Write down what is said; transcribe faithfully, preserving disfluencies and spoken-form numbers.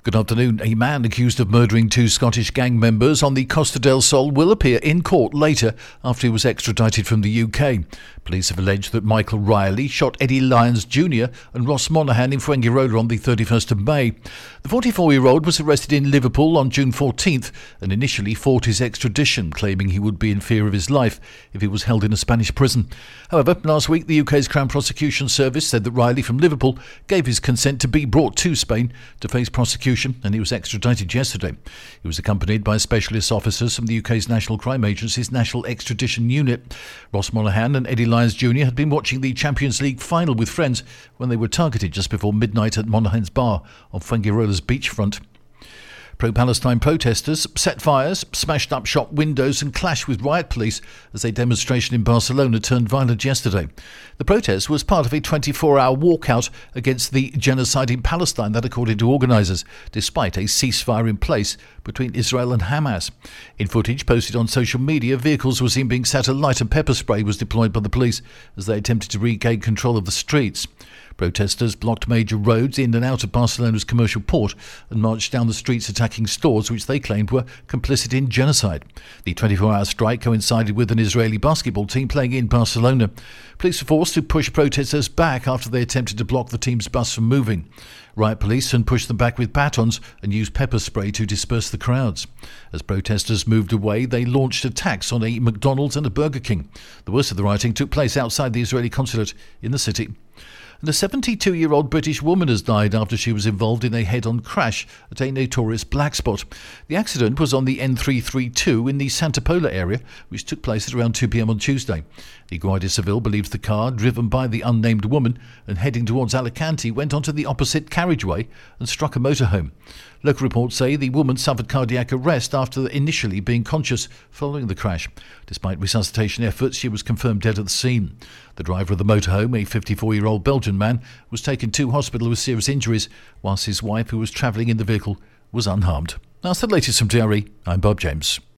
Good afternoon. A man accused of murdering two Scottish gang members on the Costa del Sol will appear in court later after he was extradited from the U K. Police have alleged that Michael Riley shot Eddie Lyons Junior and Ross Monaghan in Fuengirola on the thirty-first of May. The forty-four-year-old was arrested in Liverpool on June fourteenth and initially fought his extradition, claiming he would be in fear of his life if he was held in a Spanish prison. However, last week the U K's Crown Prosecution Service said that Riley from Liverpool gave his consent to be brought to Spain to face prosecution, and he was extradited yesterday. He was accompanied by specialist officers from the U K's National Crime Agency's National Extradition Unit. Ross Monaghan and Eddie Lyons Junior had been watching the Champions League final with friends when they were targeted just before midnight at Monaghan's bar on Fuengirola's beachfront. Pro-Palestine protesters set fires, smashed up shop windows and clashed with riot police as a demonstration in Barcelona turned violent yesterday. The protest was part of a twenty-four hour walkout against the genocide in Palestine that, according to organisers, despite a ceasefire in place between Israel and Hamas. In footage posted on social media, vehicles were seen being set alight and pepper spray was deployed by the police as they attempted to regain control of the streets. Protesters blocked major roads in and out of Barcelona's commercial port and marched down the streets attacking stores which they claimed were complicit in genocide. The twenty-four hour strike coincided with an Israeli basketball team playing in Barcelona. Police were forced to push protesters back after they attempted to block the team's bus from moving. Riot police then pushed them back with batons and used pepper spray to disperse the crowds. As protesters moved away, they launched attacks on a McDonald's and a Burger King. The worst of the rioting took place outside the Israeli consulate in the city. And a seventy-two-year-old British woman has died after she was involved in a head-on crash at a notorious black spot. The accident was on the N three thirty-two in the Santa Pola area, which took place at around two p.m. on Tuesday. The Guardia Civil believes the car, driven by the unnamed woman and heading towards Alicante, went onto the opposite carriageway and struck a motorhome. Local reports say the woman suffered cardiac arrest after initially being conscious following the crash. Despite resuscitation efforts, she was confirmed dead at the scene. The driver of the motorhome, a fifty-four-year-old Belgian man, was taken to hospital with serious injuries, whilst his wife, who was travelling in the vehicle, was unharmed. That's the latest from D R E. I'm Bob James.